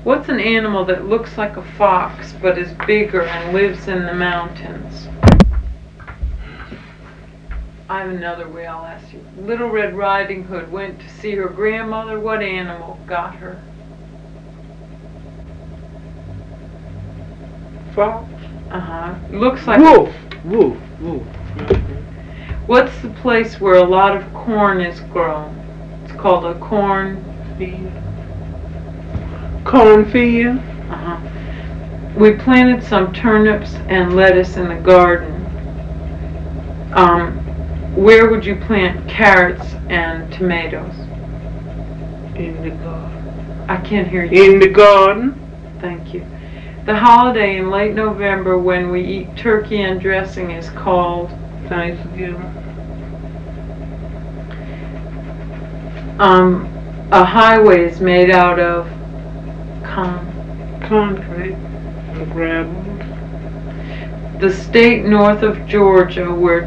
What's an animal that looks like a fox but is bigger and lives in the mountains? I have another way I'll ask you. Little Red Riding Hood went to see her grandmother. What animal got her? Fox. Looks like Wolf. Wolf. Wolf. What's the place where a lot of corn is grown? It's called a cornfield. Cornfield. We planted some turnips and lettuce in the garden. Where would you plant carrots and tomatoes? In the garden. I can't hear you. In the garden. Thank you. The holiday in late November when we eat turkey and dressing is called Thanksgiving. A highway is made out of concrete and gravel. The state north of Georgia where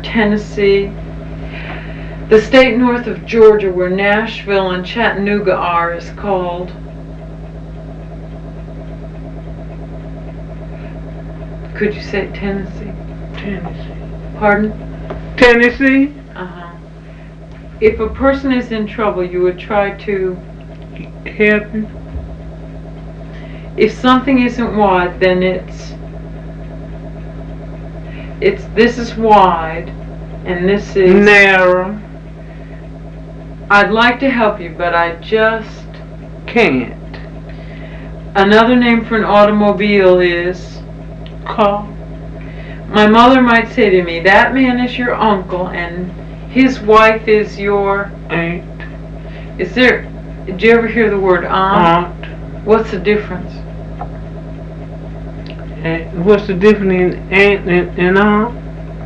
Nashville and Chattanooga are is called Could you say Tennessee? Tennessee. Pardon? Tennessee. If a person is in trouble, you would try to help him. If something isn't wide, then this is wide, and this is narrow. I'd like to help you, but I just can't. Another name for an automobile is car. My mother might say to me, that man is your uncle, and his wife is your aunt. Did you ever hear the word aunt? What's the difference? What's the difference in aunt and aunt?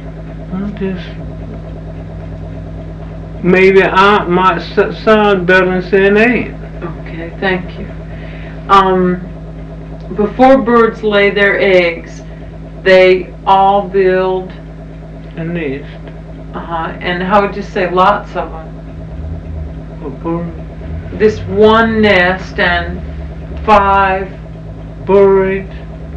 Maybe aunt might sound better than saying aunt. Okay, thank you. Before birds lay their eggs, they all build a nest. And how would you say lots of them? A bird. This one nest and 5 birds.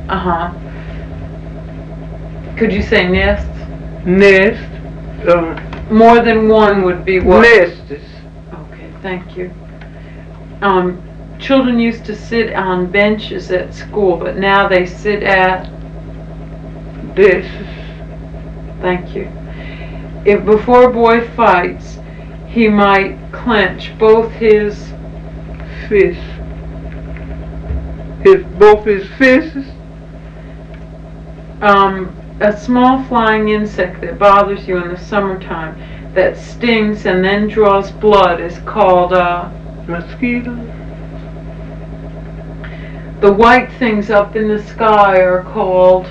Could you say nests? Nest. More than one would be what? Nests. Okay, thank you. Children used to sit on benches at school, but now they sit at desks. Thank you. If before a boy fights, he might clench both his fists. Both his fists? A small flying insect that bothers you in the summertime that stings and then draws blood is called a mosquito. The white things up in the sky are called,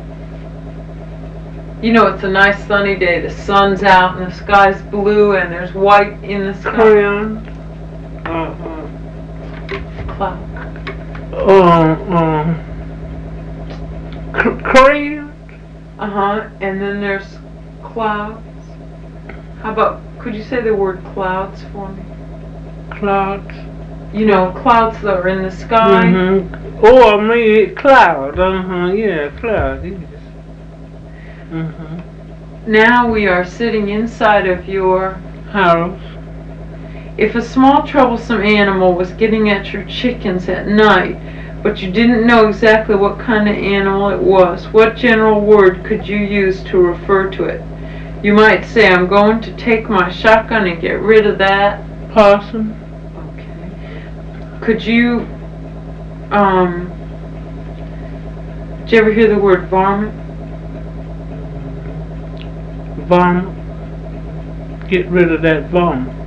it's a nice sunny day, the sun's out and the sky's blue and there's white in the sky. Crayon. Cloud. Crayon. And then there's clouds. How about, could you say the word clouds for me? Clouds. Clouds that are in the sky. Oh, I mean cloud. Yeah, cloud. Yes. Now we are sitting inside of your house. If a small troublesome animal was getting at your chickens at night, but you didn't know exactly what kind of animal it was, what general word could you use to refer to it? You might say, I'm going to take my shotgun and get rid of that possum. Okay. Could you, did you ever hear the word varmint? Varmint. Get rid of that varmint.